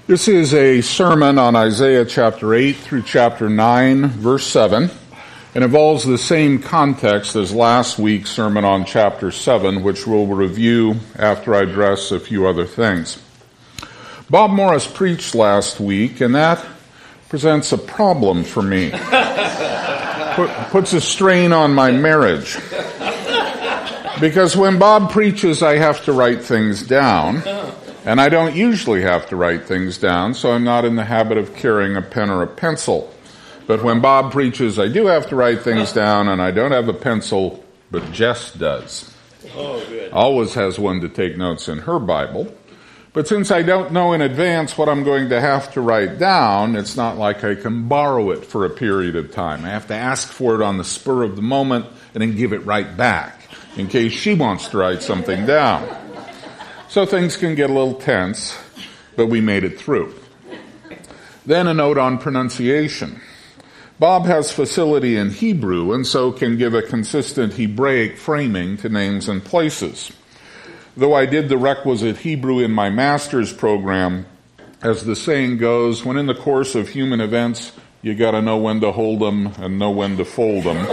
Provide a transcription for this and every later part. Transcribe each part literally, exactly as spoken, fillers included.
This is a sermon on Isaiah chapter eight through chapter nine, verse seven, and involves the same context as last week's sermon on chapter seven, which we'll review after I address a few other things. Bob Morris preached last week, and that presents a problem for me. Put, puts a strain on my marriage. Because when Bob preaches, I have to write things down. And I don't usually have to write things down, so I'm not in the habit of carrying a pen or a pencil. But when Bob preaches, I do have to write things down, and I don't have a pencil, but Jess does. Oh, good. Always has one to take notes in her Bible. But since I don't know in advance what I'm going to have to write down, it's not like I can borrow it for a period of time. I have to ask for it on the spur of the moment and then give it right back in case she wants to write something down. So things can get a little tense, but we made it through. Then a note on pronunciation. Bob has facility in Hebrew and so can give a consistent Hebraic framing to names and places. Though I did the requisite Hebrew in my master's program, as the saying goes, when in the course of human events, you gotta know when to hold them and know when to fold them.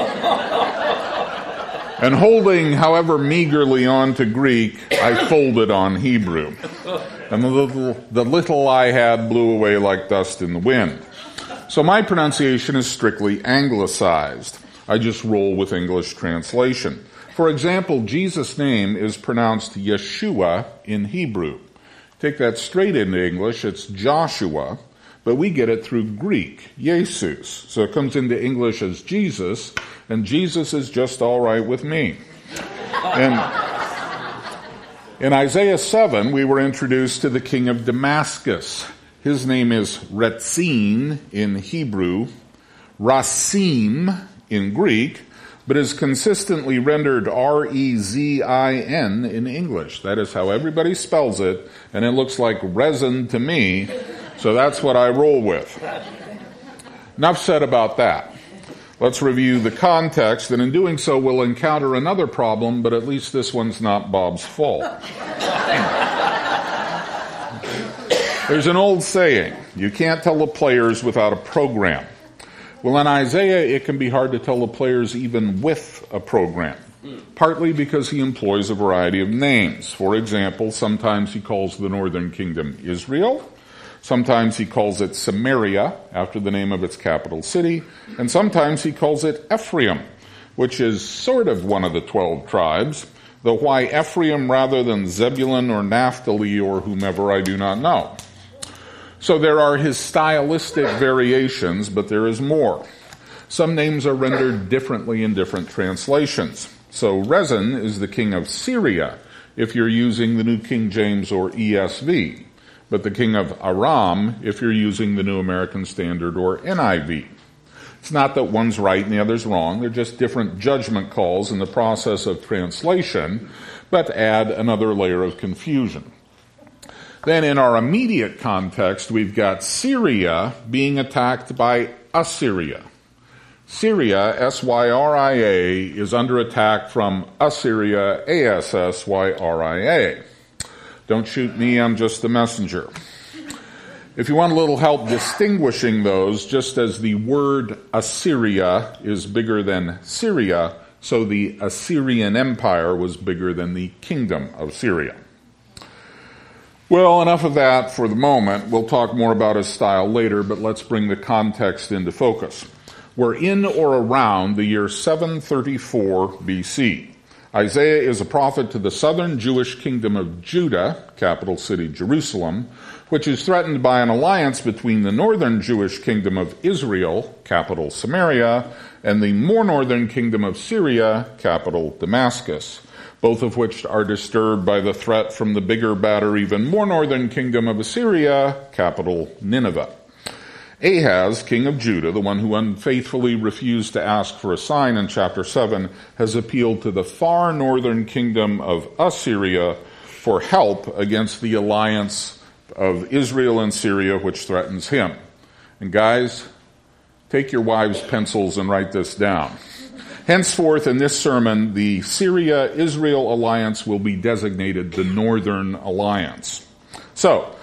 And holding, however meagerly, on to Greek, I folded on Hebrew. And the little, the little I had blew away like dust in the wind. So my pronunciation is strictly anglicized. I just roll with English translation. For example, Jesus' name is pronounced Yeshua in Hebrew. Take that straight into English, it's Joshua, but we get it through Greek, Jesus. So it comes into English as Jesus, and Jesus is just all right with me. And in Isaiah seven, we were introduced to the king of Damascus. His name is Retzin in Hebrew, Rasim in Greek, but is consistently rendered R E Z I N in English. That is how everybody spells it, and it looks like resin to me, so that's what I roll with. Enough said about that. Let's review the context, and in doing so, we'll encounter another problem, but at least this one's not Bob's fault. There's an old saying, you can't tell the players without a program. Well, in Isaiah, it can be hard to tell the players even with a program, partly because he employs a variety of names. For example, sometimes he calls the northern kingdom Israel. Sometimes he calls it Samaria, after the name of its capital city, and sometimes he calls it Ephraim, which is sort of one of the twelve tribes, though why Ephraim rather than Zebulun or Naphtali or whomever I do not know. So there are his stylistic variations, but there is more. Some names are rendered differently in different translations. So Rezin is the king of Syria, if you're using the New King James or E S V. But the king of Aram, if you're using the New American Standard or N I V. It's not that one's right and the other's wrong. They're just different judgment calls in the process of translation, but add another layer of confusion. Then in our immediate context, we've got Syria being attacked by Assyria. Syria, S Y R I A, is under attack from Assyria, A S S Y R I A. Don't shoot me, I'm just the messenger. If you want a little help distinguishing those, just as the word Assyria is bigger than Syria, so the Assyrian Empire was bigger than the kingdom of Syria. Well, enough of that for the moment. We'll talk more about his style later, but let's bring the context into focus. We're in or around the year seven thirty-four B C. Isaiah is a prophet to the southern Jewish kingdom of Judah, capital city Jerusalem, which is threatened by an alliance between the northern Jewish kingdom of Israel, capital Samaria, and the more northern kingdom of Syria, capital Damascus, both of which are disturbed by the threat from the bigger, badder, even more northern kingdom of Assyria, capital Nineveh. Ahaz, king of Judah, the one who unfaithfully refused to ask for a sign in chapter seven, has appealed to the far northern kingdom of Assyria for help against the alliance of Israel and Syria, which threatens him. And guys, take your wives' pencils and write this down. Henceforth, in this sermon, the Syria-Israel alliance will be designated the Northern Alliance. So,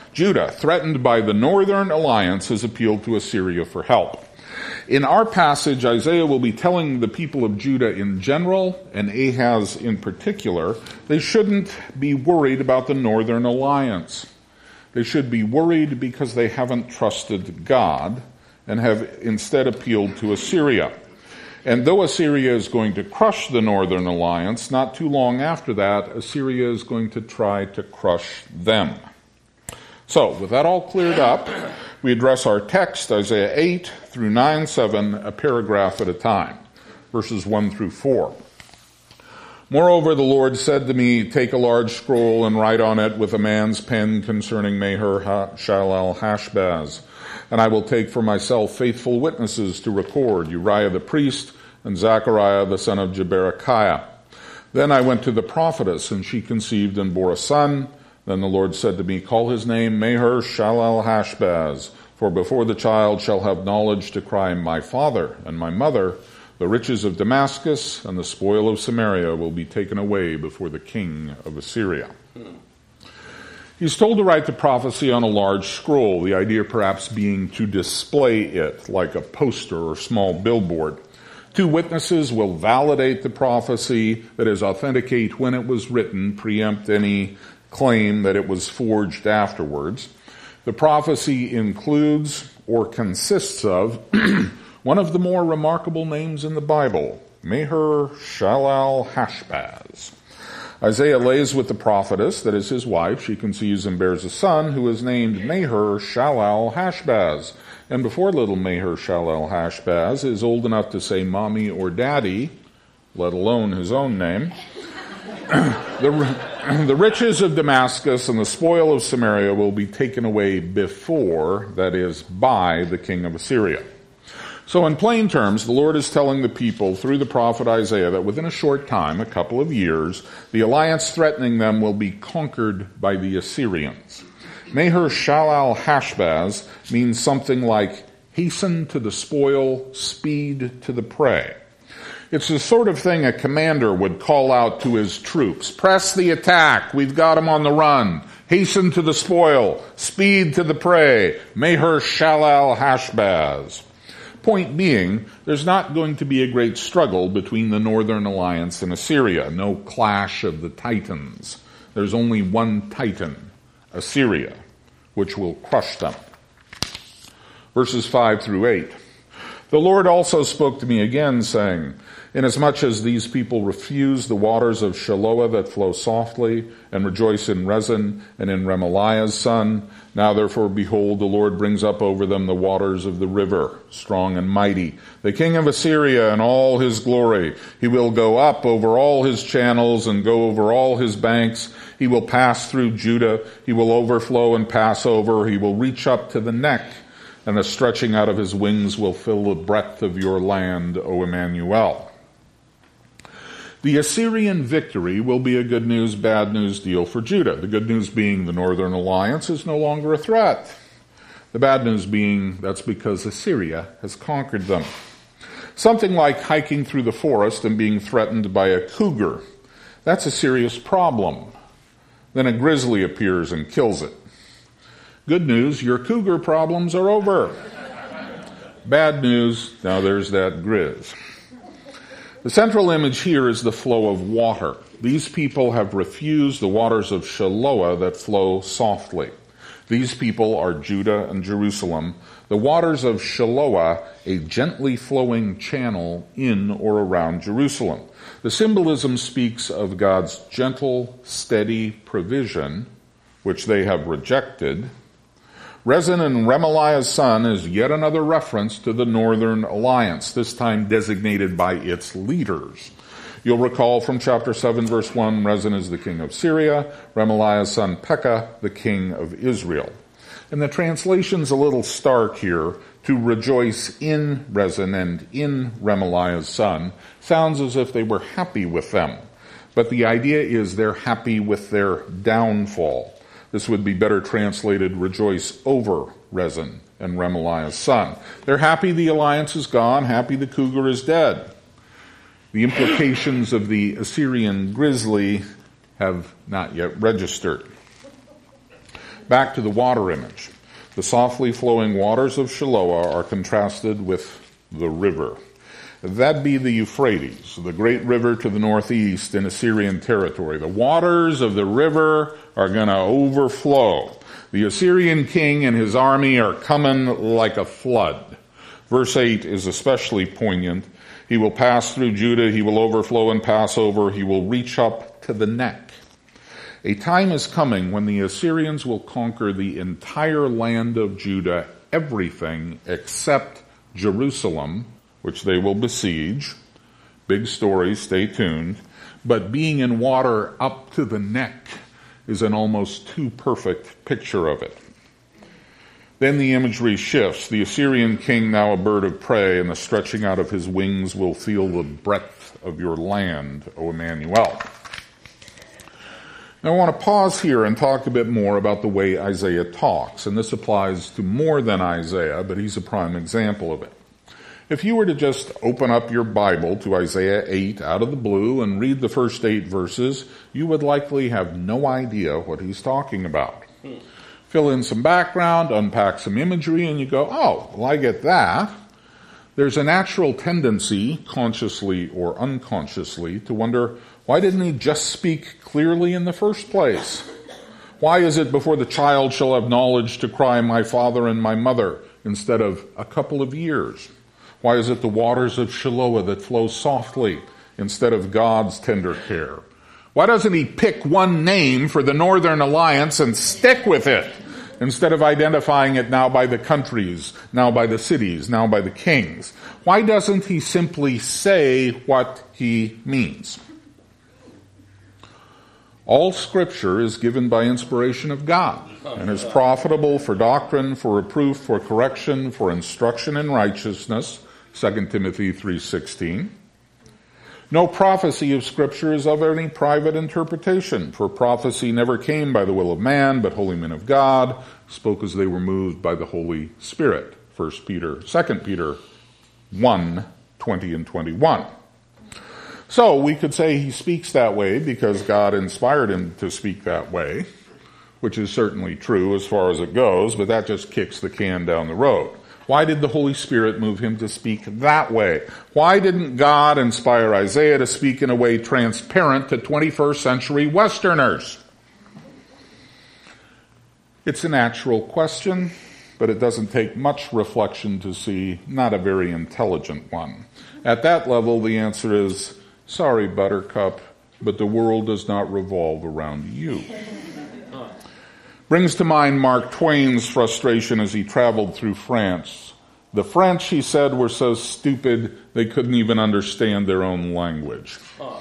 Judah, threatened by the northern alliance, has appealed to Assyria for help. In our passage, Isaiah will be telling the people of Judah in general, and Ahaz in particular, they shouldn't be worried about the northern alliance. They should be worried because they haven't trusted God and have instead appealed to Assyria. And though Assyria is going to crush the northern alliance, not too long after that, Assyria is going to try to crush them. So, with that all cleared up, we address our text, Isaiah eight through nine seven, a paragraph at a time, verses one through four. Moreover, the Lord said to me, take a large scroll and write on it with a man's pen concerning Maher-shalal-Hashbaz. And I will take for myself faithful witnesses to record, Uriah the priest and Zechariah the son of Jeberechiah. Then I went to the prophetess, and she conceived and bore a son. Then the Lord said to me, call his name Maher-shalal-Hashbaz, for before the child shall have knowledge to cry, my father and my mother, the riches of Damascus and the spoil of Samaria will be taken away before the king of Assyria. He's told to write the prophecy on a large scroll, the idea perhaps being to display it like a poster or small billboard. Two witnesses will validate the prophecy, that is, authenticate when it was written, preempt any claim that it was forged afterwards. The prophecy includes or consists of one of the more remarkable names in the Bible, Maher-shalal-Hashbaz. Isaiah lays with the prophetess, that is his wife. She conceives and bears a son who is named Maher-shalal-Hashbaz. And before little Maher-shalal-Hashbaz is old enough to say mommy or daddy, let alone his own name, the, the riches of Damascus and the spoil of Samaria will be taken away before, that is, by the king of Assyria. So in plain terms, the Lord is telling the people through the prophet Isaiah that within a short time, a couple of years, the alliance threatening them will be conquered by the Assyrians. Maher-shalal-Hashbaz means something like hasten to the spoil, speed to the prey. It's the sort of thing a commander would call out to his troops. Press the attack. We've got them on the run. Hasten to the spoil. Speed to the prey. Maher-shalal-Hashbaz. Point being, there's not going to be a great struggle between the Northern Alliance and Assyria. No clash of the titans. There's only one titan, Assyria, which will crush them. Verses five through eight. The Lord also spoke to me again, saying, inasmuch as these people refuse the waters of Shiloah that flow softly, and rejoice in Rezin and in Remaliah's son, now therefore, behold, the Lord brings up over them the waters of the river, strong and mighty, the king of Assyria and all his glory. He will go up over all his channels and go over all his banks. He will pass through Judah. He will overflow and pass over. He will reach up to the neck, and the stretching out of his wings will fill the breadth of your land, O Emmanuel. The Assyrian victory will be a good news, bad news deal for Judah. The good news being the Northern Alliance is no longer a threat. The bad news being that's because Assyria has conquered them. Something like hiking through the forest and being threatened by a cougar. That's a serious problem. Then a grizzly appears and kills it. Good news, your cougar problems are over. Bad news, now there's that grizz. The central image here is the flow of water. These people have refused the waters of Shiloah that flow softly. These people are Judah and Jerusalem. The waters of Shiloah, a gently flowing channel in or around Jerusalem. The symbolism speaks of God's gentle, steady provision, which they have rejected. Rezin and Remaliah's son is yet another reference to the Northern Alliance, this time designated by its leaders. You'll recall from chapter seven, verse one, Rezin is the king of Syria, Remaliah's son Pekah, the king of Israel. And the translation's a little stark here. To rejoice in Rezin and in Remaliah's son sounds as if they were happy with them. But the idea is they're happy with their downfall. This would be better translated, rejoice over Rezin and Remaliah's son. They're happy the alliance is gone, happy the cougar is dead. The implications of the Assyrian grizzly have not yet registered. Back to the water image. The softly flowing waters of Shiloah are contrasted with the river. That be the Euphrates, the great river to the northeast in Assyrian territory. The waters of the river are going to overflow. The Assyrian king and his army are coming like a flood. Verse eight is especially poignant. He will pass through Judah, he will overflow and pass over, he will reach up to the neck. A time is coming when the Assyrians will conquer the entire land of Judah, everything except Jerusalem, which they will besiege. Big story, stay tuned. But being in water up to the neck is an almost too perfect picture of it. Then the imagery shifts. The Assyrian king, now a bird of prey, and the stretching out of his wings will feel the breadth of your land, O Emmanuel. Now I want to pause here and talk a bit more about the way Isaiah talks, and this applies to more than Isaiah, but he's a prime example of it. If you were to just open up your Bible to Isaiah eight out of the blue and read the first eight verses, you would likely have no idea what he's talking about. Hmm. Fill in some background, unpack some imagery, and you go, oh, well, I get that. There's a natural tendency, consciously or unconsciously, to wonder, why didn't he just speak clearly in the first place? Why is it before the child shall have knowledge to cry, my father and my mother, instead of a couple of years? Why is it the waters of Shiloah that flow softly instead of God's tender care? Why doesn't he pick one name for the Northern Alliance and stick with it, instead of identifying it now by the countries, now by the cities, now by the kings? Why doesn't he simply say what he means? All Scripture is given by inspiration of God and is profitable for doctrine, for reproof, for correction, for instruction in righteousness, Second Timothy three sixteen. No prophecy of Scripture is of any private interpretation, for prophecy never came by the will of man, but holy men of God spoke as they were moved by the Holy Spirit, First Peter, Second Peter one twenty and twenty-one. So we could say he speaks that way because God inspired him to speak that way, which is certainly true as far as it goes, but that just kicks the can down the road. Why did the Holy Spirit move him to speak that way? Why didn't God inspire Isaiah to speak in a way transparent to twenty-first century Westerners? It's a natural question, but it doesn't take much reflection to see not a very intelligent one. At that level, the answer is, sorry, Buttercup, but the world does not revolve around you. Brings to mind Mark Twain's frustration as he traveled through France. The French, he said, were so stupid they couldn't even understand their own language.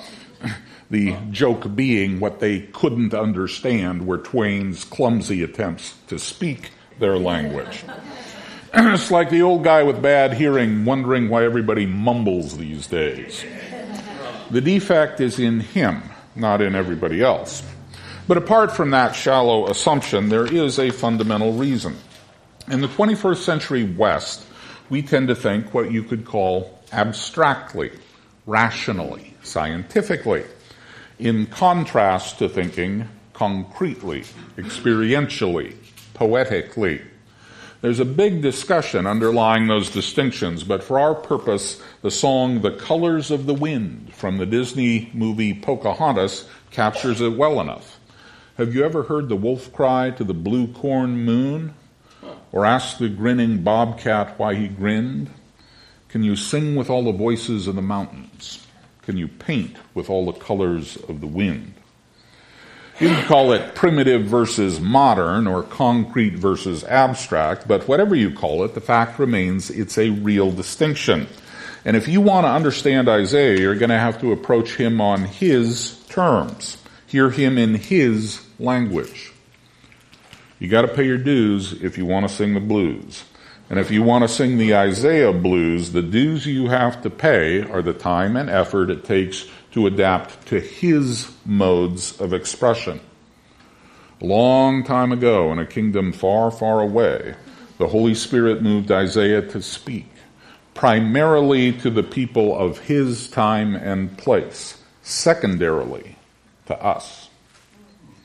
The joke being what they couldn't understand were Twain's clumsy attempts to speak their language. It's like the old guy with bad hearing wondering why everybody mumbles these days. The defect is in him, not in everybody else. But apart from that shallow assumption, there is a fundamental reason. In the twenty-first century West, we tend to think what you could call abstractly, rationally, scientifically, in contrast to thinking concretely, experientially, poetically. There's a big discussion underlying those distinctions, but for our purpose, the song The Colors of the Wind from the Disney movie Pocahontas captures it well enough. Have you ever heard the wolf cry to the blue corn moon? Or ask the grinning bobcat why he grinned? Can you sing with all the voices of the mountains? Can you paint with all the colors of the wind? You can call it primitive versus modern or concrete versus abstract, but whatever you call it, the fact remains it's a real distinction. And if you want to understand Isaiah, you're going to have to approach him on his terms. Hear him in his language. You got to pay your dues if you want to sing the blues. And if you want to sing the Isaiah blues, the dues you have to pay are the time and effort it takes to adapt to his modes of expression. A long time ago, in a kingdom far, far away, the Holy Spirit moved Isaiah to speak, primarily to the people of his time and place, secondarily to us.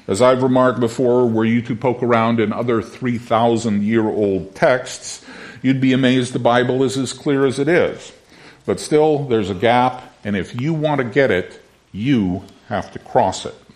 As I've remarked before, were you to poke around in other three thousand year old texts, you'd be amazed the Bible is as clear as it is. But still, there's a gap, and if you want to get it, you have to cross it.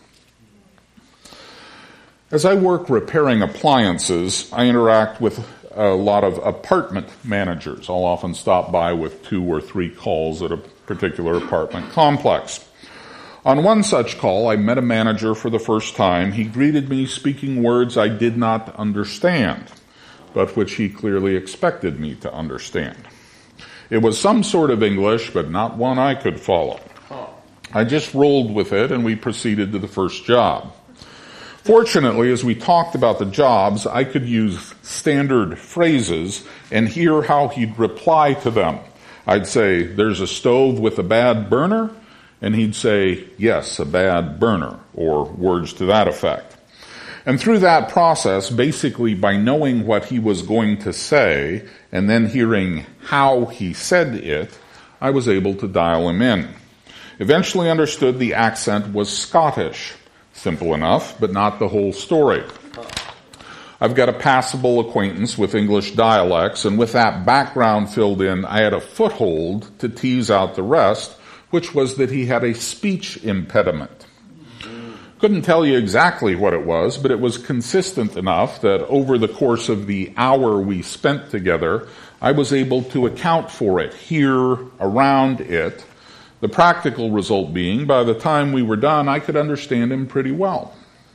As I work repairing appliances, I interact with a lot of apartment managers. I'll often stop by with two or three calls at a particular apartment complex. On one such call, I met a manager for the first time. He greeted me speaking words I did not understand, but which he clearly expected me to understand. It was some sort of English, but not one I could follow. I just rolled with it, and we proceeded to the first job. Fortunately, as we talked about the jobs, I could use standard phrases and hear how he'd reply to them. I'd say, "There's a stove with a bad burner," and he'd say, "Yes, a bad burner," or words to that effect. And through that process, basically by knowing what he was going to say and then hearing how he said it, I was able to dial him in. Eventually understood the accent was Scottish. Simple enough, but not the whole story. I've got a passable acquaintance with English dialects, and with that background filled in, I had a foothold to tease out the rest, which was that he had a speech impediment. Couldn't tell you exactly what it was, but it was consistent enough that over the course of the hour we spent together, I was able to account for it, hear around it. The practical result being, by the time we were done, I could understand him pretty well.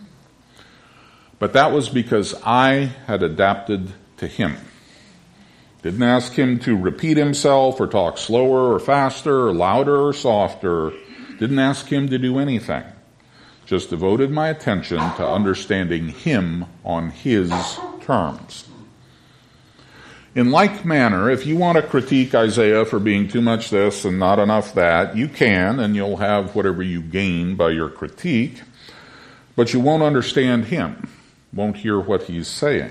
But that was because I had adapted to him. Didn't ask him to repeat himself or talk slower or faster or louder or softer. Didn't ask him to do anything. Just devoted my attention to understanding him on his terms. In like manner, if you want to critique Isaiah for being too much this and not enough that, you can, and you'll have whatever you gain by your critique, but you won't understand him, won't hear what he's saying.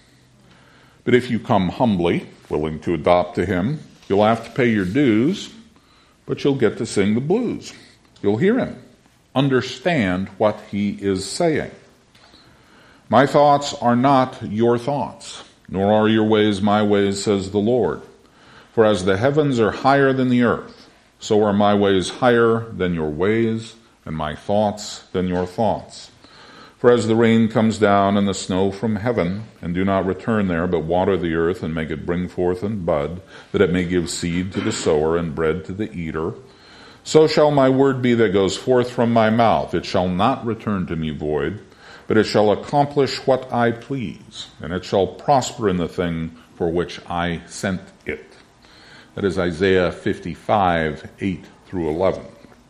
But if you come humbly, willing to adopt to him, you'll have to pay your dues, but you'll get to sing the blues. You'll hear him, understand what he is saying. My thoughts are not your thoughts, nor are your ways my ways, says the Lord. For as the heavens are higher than the earth, so are my ways higher than your ways, and my thoughts than your thoughts. For as the rain comes down and the snow from heaven, and do not return there, but water the earth and make it bring forth and bud, that it may give seed to the sower and bread to the eater, so shall my word be that goes forth from my mouth. It shall not return to me void, but it shall accomplish what I please, and it shall prosper in the thing for which I sent it. That is Isaiah fifty-five, eight through eleven.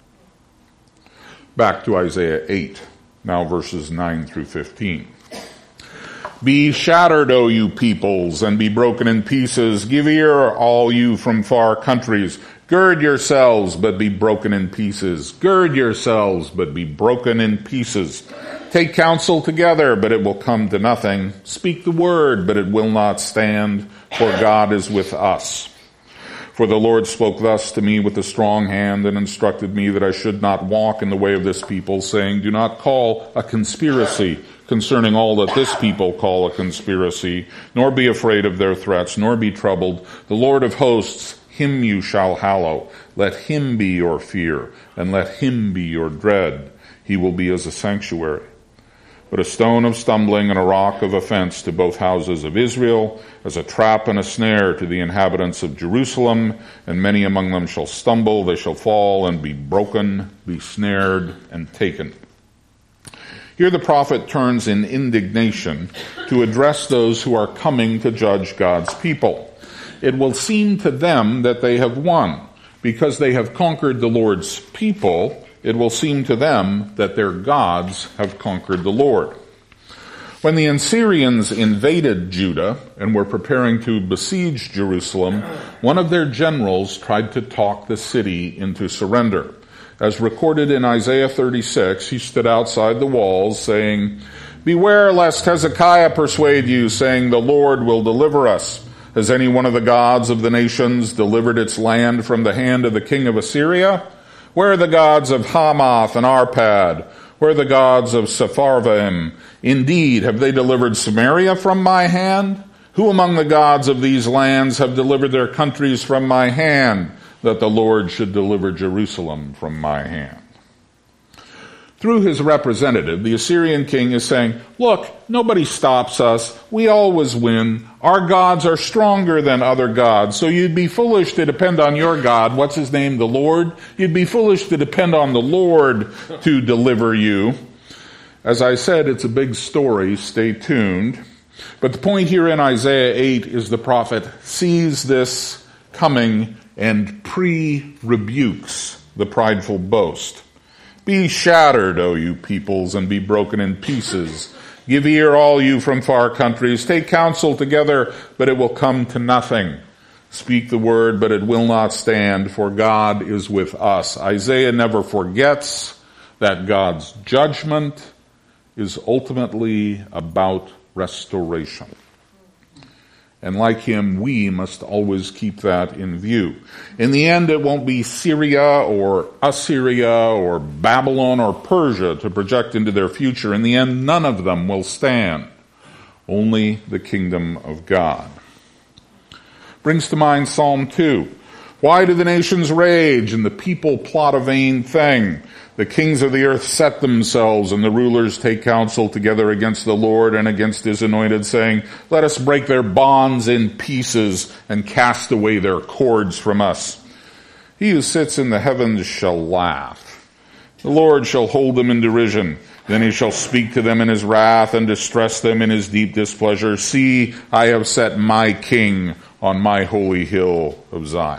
Back to Isaiah eight, now verses nine through fifteen. Be shattered, O you peoples, and be broken in pieces. Give ear, all you from far countries. Gird yourselves, but be broken in pieces. Gird yourselves, but be broken in pieces. Take counsel together, but it will come to nothing. Speak the word, but it will not stand, for God is with us. For the Lord spoke thus to me with a strong hand and instructed me that I should not walk in the way of this people, saying, do not call a conspiracy concerning all that this people call a conspiracy, nor be afraid of their threats, nor be troubled. The Lord of hosts, him you shall hallow. Let him be your fear, and let him be your dread. He will be as a sanctuary. But a stone of stumbling and a rock of offense to both houses of Israel, as a trap and a snare to the inhabitants of Jerusalem, and many among them shall stumble, they shall fall and be broken, be snared and taken. Here the prophet turns in indignation to address those who are coming to judge God's people. It will seem to them that they have won, because they have conquered the Lord's people. It will seem to them that their gods have conquered the Lord. When the Assyrians invaded Judah and were preparing to besiege Jerusalem, one of their generals tried to talk the city into surrender. As recorded in Isaiah thirty-six, he stood outside the walls saying, beware lest Hezekiah persuade you, saying, the Lord will deliver us. Has any one of the gods of the nations delivered its land from the hand of the king of Assyria? Where are the gods of Hamath and Arpad? Where are the gods of Sepharvaim? Indeed, have they delivered Samaria from my hand? Who among the gods of these lands have delivered their countries from my hand, that the Lord should deliver Jerusalem from my hand? Through his representative, the Assyrian king is saying, look, nobody stops us. We always win. Our gods are stronger than other gods. So you'd be foolish to depend on your God. What's his name? The Lord. You'd be foolish to depend on the Lord to deliver you. As I said, it's a big story. Stay tuned. But the point here in Isaiah eight is the prophet sees this coming and pre-rebukes the prideful boast. Be shattered, O you peoples, and be broken in pieces. Give ear, all you from far countries. Take counsel together, but it will come to nothing. Speak the word, but it will not stand, for God is with us. Isaiah never forgets that God's judgment is ultimately about restoration. And like him, we must always keep that in view. In the end, it won't be Syria or Assyria or Babylon or Persia to project into their future. In the end, none of them will stand. Only the kingdom of God. Brings to mind Psalm two. Why do the nations rage and the people plot a vain thing? The kings of the earth set themselves, and the rulers take counsel together against the Lord and against his anointed, saying, let us break their bonds in pieces and cast away their cords from us. He who sits in the heavens shall laugh. The Lord shall hold them in derision. Then he shall speak to them in his wrath and distress them in his deep displeasure. See, I have set my king on my holy hill of Zion.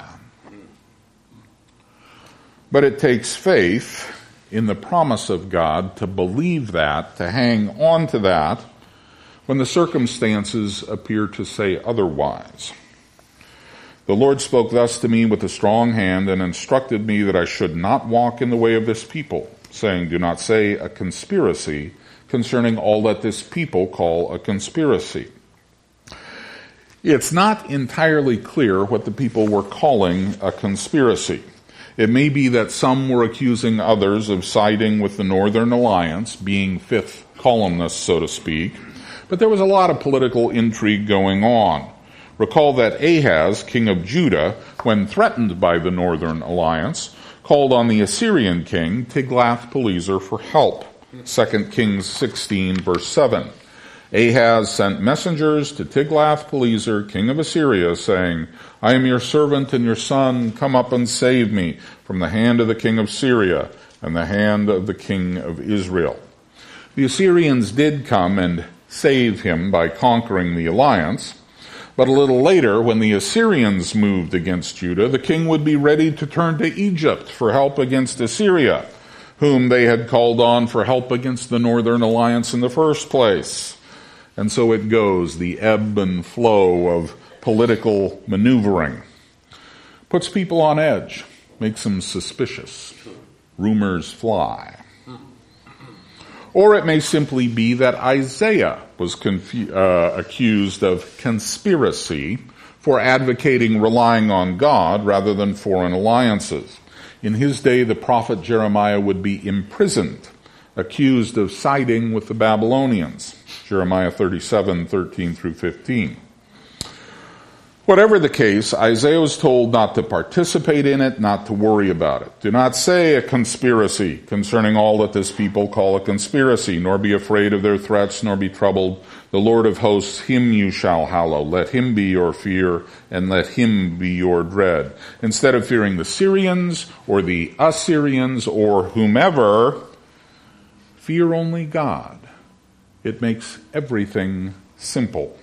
But it takes faith in the promise of God to believe that, to hang on to that, when the circumstances appear to say otherwise. The Lord spoke thus to me with a strong hand and instructed me that I should not walk in the way of this people, saying, do not say a conspiracy concerning all that this people call a conspiracy. It's not entirely clear what the people were calling a conspiracy. It may be that some were accusing others of siding with the Northern Alliance, being fifth columnists, so to speak, but there was a lot of political intrigue going on. Recall that Ahaz, king of Judah, when threatened by the Northern Alliance, called on the Assyrian king Tiglath-Pileser for help. Second Kings sixteen, verse seven. Ahaz sent messengers to Tiglath-Pileser, king of Assyria, saying, I am your servant and your son. Come up and save me from the hand of the king of Syria and the hand of the king of Israel. The Assyrians did come and save him by conquering the alliance, but a little later, when the Assyrians moved against Judah, the king would be ready to turn to Egypt for help against Assyria, whom they had called on for help against the Northern Alliance in the first place. And so it goes, the ebb and flow of political maneuvering. Puts people on edge, makes them suspicious. Rumors fly. Or it may simply be that Isaiah was confu- uh, accused of conspiracy for advocating relying on God rather than foreign alliances. In his day, the prophet Jeremiah would be imprisoned, accused of siding with the Babylonians. Jeremiah thirty-seven, thirteen through fifteen. Whatever the case, Isaiah was told not to participate in it, not to worry about it. Do not say a conspiracy concerning all that this people call a conspiracy, nor be afraid of their threats, nor be troubled. The Lord of hosts, him you shall hallow. Let him be your fear, and let him be your dread. Instead of fearing the Syrians, or the Assyrians, or whomever, fear only God. It makes everything simple.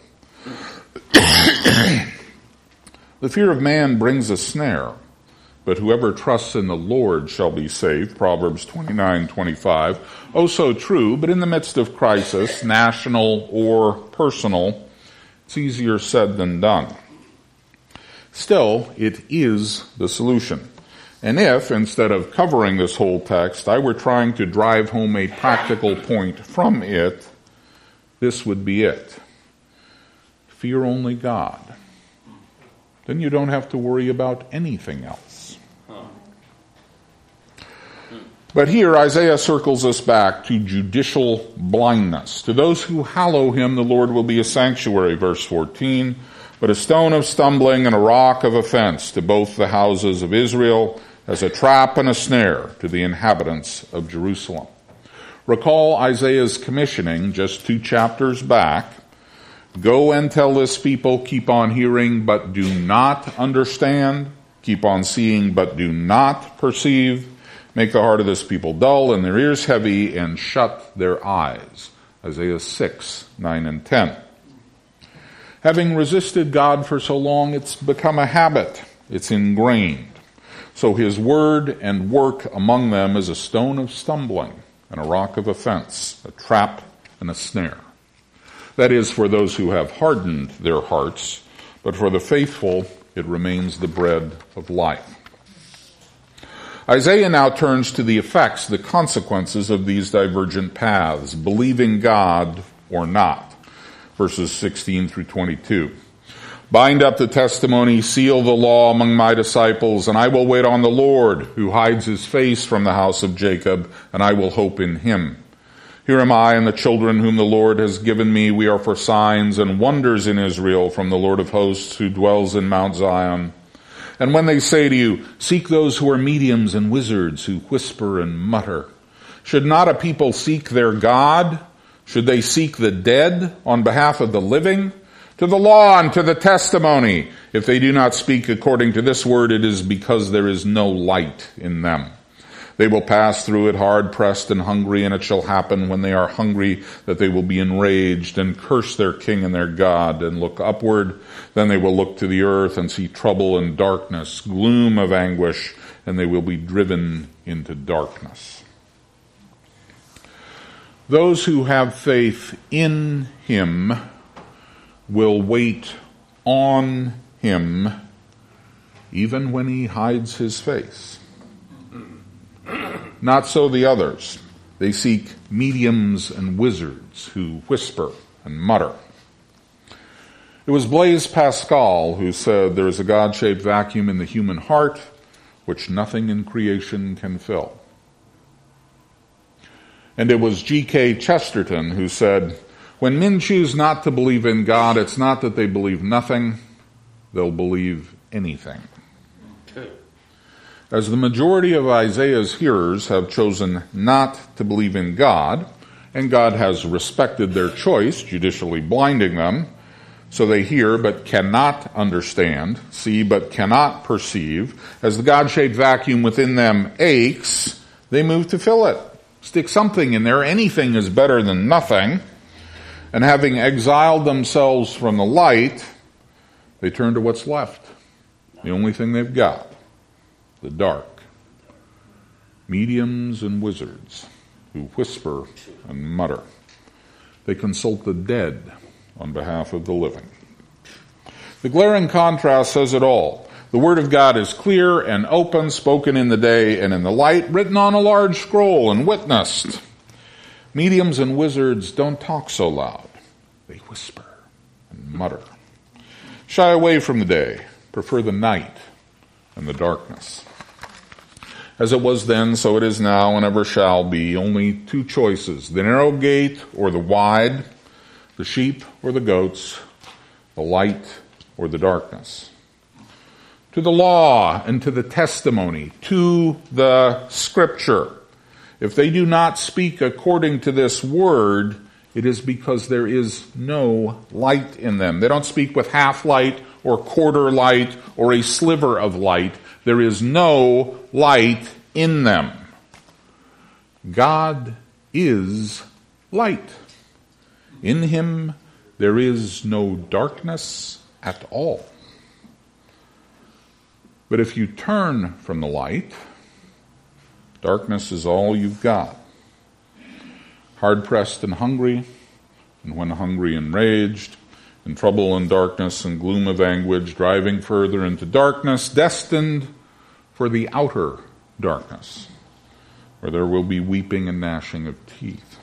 The fear of man brings a snare, but whoever trusts in the Lord shall be saved. Proverbs twenty-nine twenty-five. Oh, so true, but in the midst of crisis, national or personal, it's easier said than done. Still, it is the solution. And if, instead of covering this whole text, I were trying to drive home a practical point from it, this would be it. Fear only God. Then you don't have to worry about anything else. But here Isaiah circles us back to judicial blindness. To those who hallow him, the Lord will be a sanctuary, verse fourteen, but a stone of stumbling and a rock of offense to both the houses of Israel, as a trap and a snare to the inhabitants of Jerusalem. Recall Isaiah's commissioning just two chapters back. Go and tell this people, keep on hearing but do not understand, keep on seeing but do not perceive. Make the heart of this people dull and their ears heavy, and shut their eyes. Isaiah six, nine, and ten. Having resisted God for so long, it's become a habit. It's ingrained. So his word and work among them is a stone of stumbling and a rock of offense, a trap and a snare. That is for those who have hardened their hearts, but for the faithful it remains the bread of life. Isaiah now turns to the effects, the consequences of these divergent paths, believing God or not. Verses sixteen through twenty-two. Bind up the testimony, seal the law among my disciples, and I will wait on the Lord, who hides his face from the house of Jacob, and I will hope in him. Here am I and the children whom the Lord has given me. We are for signs and wonders in Israel from the Lord of hosts, who dwells in Mount Zion. And when they say to you, seek those who are mediums and wizards, who whisper and mutter, should not a people seek their God? Should they seek the dead on behalf of the living? To the law and to the testimony. If they do not speak according to this word, it is because there is no light in them. They will pass through it hard-pressed and hungry, and it shall happen when they are hungry that they will be enraged and curse their king and their God and look upward. Then they will look to the earth and see trouble and darkness, gloom of anguish, and they will be driven into darkness. Those who have faith in him will wait on him even when he hides his face. Not so the others. They seek mediums and wizards who whisper and mutter. It was Blaise Pascal who said there is a God-shaped vacuum in the human heart which nothing in creation can fill. And it was G K Chesterton who said, when men choose not to believe in God, it's not that they believe nothing, they'll believe anything. As the majority of Isaiah's hearers have chosen not to believe in God, and God has respected their choice, judicially blinding them, so they hear but cannot understand, see but cannot perceive, as the God-shaped vacuum within them aches, they move to fill it. Stick something in there. Anything is better than nothing. And having exiled themselves from the light, they turn to what's left. The only thing they've got. The dark. Mediums and wizards who whisper and mutter. They consult the dead on behalf of the living. The glaring contrast says it all. The Word of God is clear and open, spoken in the day and in the light, written on a large scroll and witnessed. Mediums and wizards don't talk so loud. They whisper and mutter. Shy away from the day, prefer the night and the darkness. As it was then, so it is now, and ever shall be, only two choices, the narrow gate or the wide, the sheep or the goats, the light or the darkness. To the law and to the testimony, to the scripture. If they do not speak according to this word, it is because there is no light in them. They don't speak with half light or quarter light or a sliver of light. There is no light in them. God is light. In him there is no darkness at all. But if you turn from the light, darkness is all you've got. Hard-pressed and hungry, and when hungry enraged, in trouble and darkness and gloom of anguish, driving further into darkness, destined for the outer darkness, where there will be weeping and gnashing of teeth.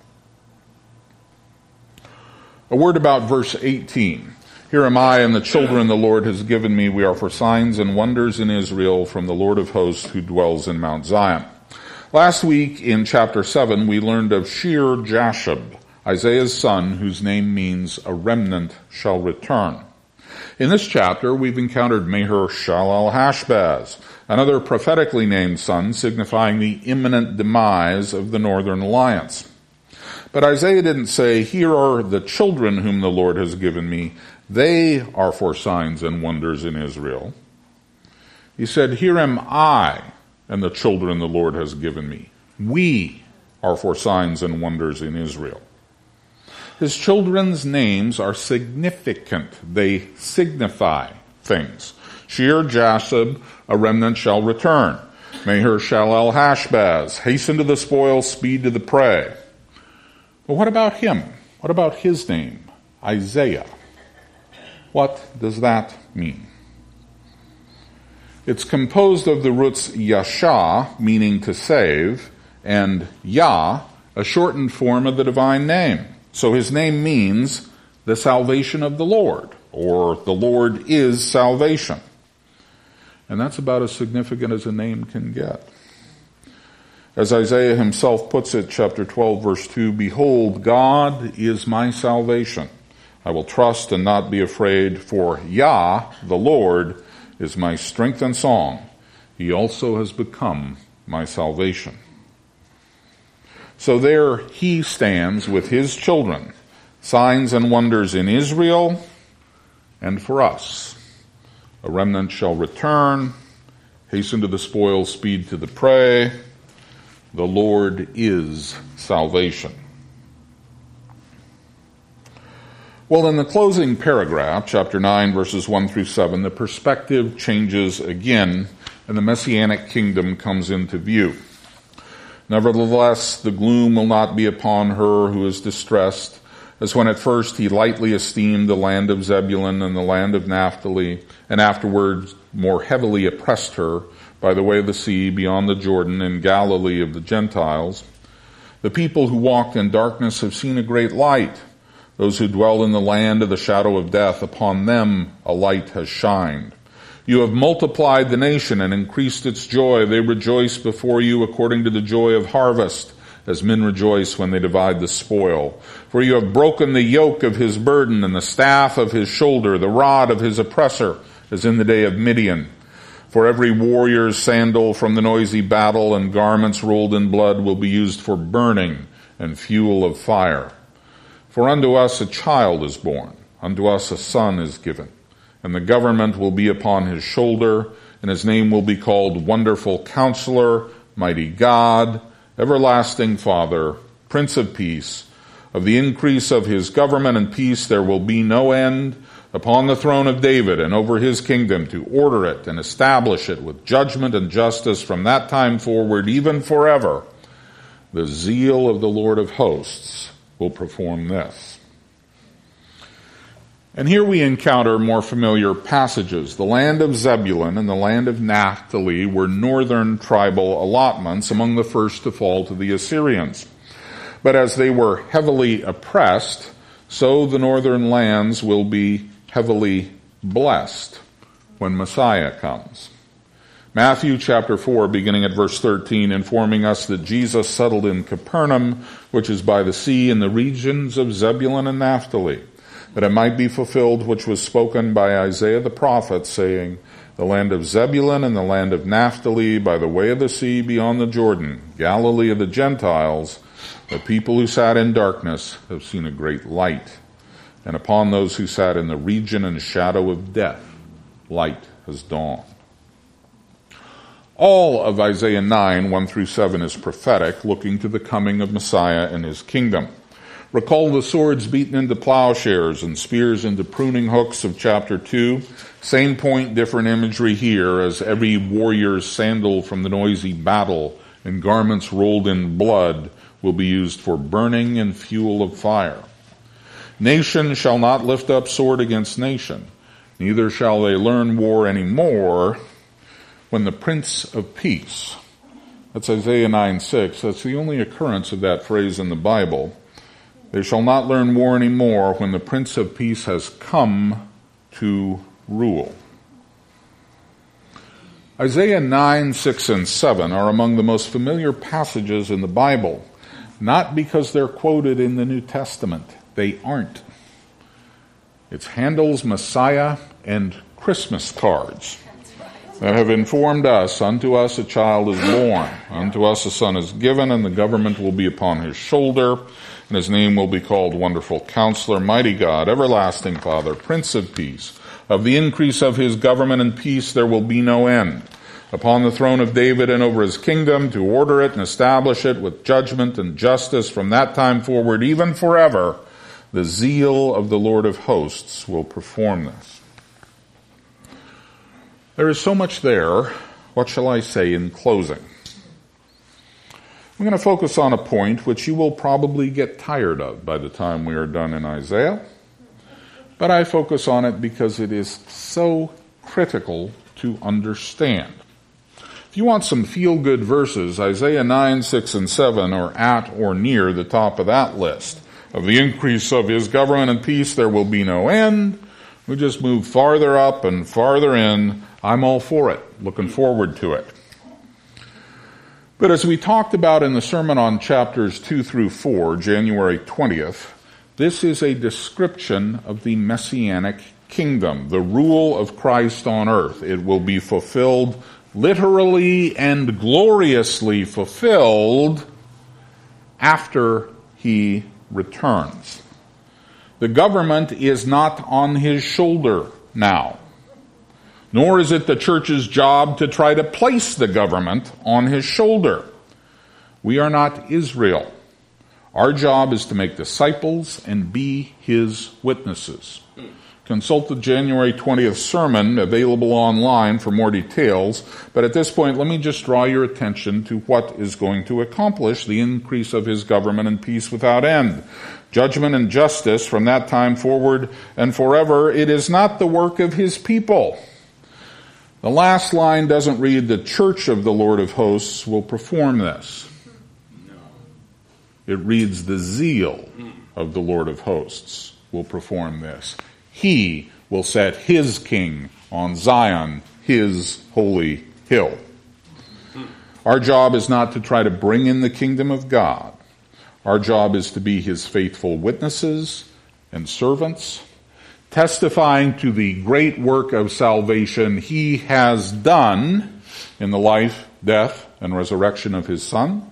A word about verse eighteen. Here am I and the children the Lord has given me. We are for signs and wonders in Israel from the Lord of hosts who dwells in Mount Zion. Last week in chapter seven, we learned of Shear-Jashub, Isaiah's son, whose name means a remnant shall return. In this chapter, we've encountered Maher-Shalal-Hash-Baz, another prophetically named son signifying the imminent demise of the Northern Alliance. But Isaiah didn't say, here are the children whom the Lord has given me. They are for signs and wonders in Israel. He said, here am I and the children the Lord has given me. We are for signs and wonders in Israel. His children's names are significant. They signify things. Shear-Jashub, a remnant shall return. Maher-Shalal-Hash-Baz, hasten to the spoil, speed to the prey. But what about him? What about his name? Isaiah. What does that mean? It's composed of the roots yasha, meaning to save, and Yah, a shortened form of the divine name. So his name means the salvation of the Lord, or the Lord is salvation. And that's about as significant as a name can get. As Isaiah himself puts it, chapter twelve, verse two, behold, God is my salvation. I will trust and not be afraid, for Yah, the Lord, is my strength and song. He also has become my salvation. So there he stands with his children, signs and wonders in Israel and for us. A remnant shall return, hasten to the spoil, speed to the prey. The Lord is salvation. Well, in the closing paragraph, chapter nine, verses one through seven, the perspective changes again, and the Messianic kingdom comes into view. Nevertheless, the gloom will not be upon her who is distressed, as when at first he lightly esteemed the land of Zebulun and the land of Naphtali, and afterwards more heavily oppressed her by the way of the sea beyond the Jordan in Galilee of the Gentiles. The people who walked in darkness have seen a great light. Those who dwell in the land of the shadow of death, upon them a light has shined. You have multiplied the nation and increased its joy. They rejoice before you according to the joy of harvest, as men rejoice when they divide the spoil. For you have broken the yoke of his burden and the staff of his shoulder, the rod of his oppressor, as in the day of Midian. For every warrior's sandal from the noisy battle and garments rolled in blood will be used for burning and fuel of fire. For unto us a child is born, unto us a son is given, and the government will be upon his shoulder, and his name will be called Wonderful Counselor, Mighty God, Everlasting Father, Prince of Peace. Of the increase of his government and peace there will be no end, upon the throne of David and over his kingdom, to order it and establish it with judgment and justice from that time forward, even forever. The zeal of the Lord of hosts will perform this. And here we encounter more familiar passages. The land of Zebulun and the land of Naphtali were northern tribal allotments, among the first to fall to the Assyrians. But as they were heavily oppressed, so the northern lands will be heavily blessed when Messiah comes. Matthew chapter four, beginning at verse thirteen, informing us that Jesus settled in Capernaum, which is by the sea, in the regions of Zebulun and Naphtali, that it might be fulfilled which was spoken by Isaiah the prophet, saying, the land of Zebulun and the land of Naphtali, by the way of the sea beyond the Jordan, Galilee of the Gentiles, the people who sat in darkness have seen a great light. And upon those who sat in the region and shadow of death, light has dawned. All of Isaiah nine, one through seven is prophetic, looking to the coming of Messiah and his kingdom. Recall the swords beaten into plowshares and spears into pruning hooks of chapter two. Same point, different imagery here, as every warrior's sandal from the noisy battle and garments rolled in blood will be used for burning and fuel of fire. Nation shall not lift up sword against nation, neither shall they learn war any more, when the Prince of Peace, that's Isaiah nine six, that's the only occurrence of that phrase in the Bible. They shall not learn war any more when the Prince of Peace has come to rule. Isaiah nine, six, and seven are among the most familiar passages in the Bible, not because they're quoted in the New Testament. They aren't. It's Handel's Messiah and Christmas cards that have informed us, unto us a child is born, unto us a son is given, and the government will be upon his shoulder, and his name will be called Wonderful Counselor, Mighty God, Everlasting Father, Prince of Peace. Of the increase of his government and peace there will be no end. Upon the throne of David and over his kingdom, to order it and establish it with judgment and justice from that time forward, even forever, the zeal of the Lord of hosts will perform this. There is so much there. What shall I say in closing? I'm going to focus on a point which you will probably get tired of by the time we are done in Isaiah. But I focus on it because it is so critical to understand. If you want some feel-good verses, Isaiah nine, six, and seven are at or near the top of that list. Of the increase of his government and peace there will be no end. We just move farther up and farther in. I'm all for it, looking forward to it. But as we talked about in the sermon on chapters two through four, January twentieth, this is a description of the Messianic kingdom, the rule of Christ on earth. It will be fulfilled literally and gloriously fulfilled after he returns. The government is not on his shoulder now, nor is it the church's job to try to place the government on his shoulder. We are not Israel. Our job is to make disciples and be his witnesses. Consult the January twentieth sermon available online for more details, but at this point let me just draw your attention to what is going to accomplish the increase of his government and peace without end. Judgment and justice from that time forward and forever. It is not the work of his people. The last line doesn't read, the church of the Lord of hosts will perform this. It reads, the zeal of the Lord of hosts will perform this. He will set his king on Zion, his holy hill. Our job is not to try to bring in the kingdom of God. Our job is to be his faithful witnesses and servants, testifying to the great work of salvation he has done in the life, death, and resurrection of his Son,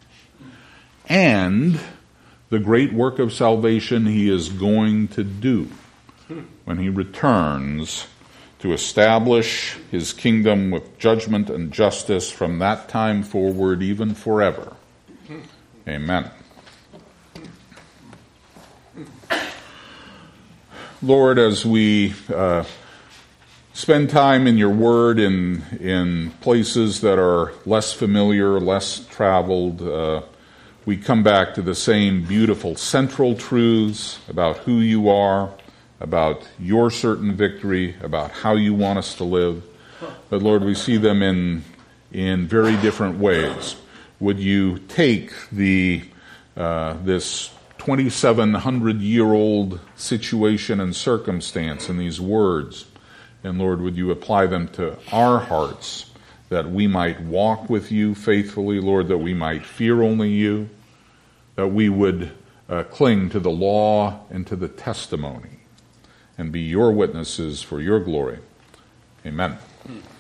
and the great work of salvation he is going to do when he returns to establish his kingdom with judgment and justice from that time forward, even forever. Amen. Lord, as we uh, spend time in your word in, in places that are less familiar, less traveled, uh, we come back to the same beautiful central truths about who you are, about your certain victory, about how you want us to live. But Lord, we see them in in very different ways. Would you take the uh, this twenty-seven hundred year old situation and circumstance in these words, and Lord, would you apply them to our hearts, that we might walk with you faithfully, Lord, that we might fear only you, that we would uh, cling to the law and to the testimony, and be your witnesses for your glory. Amen.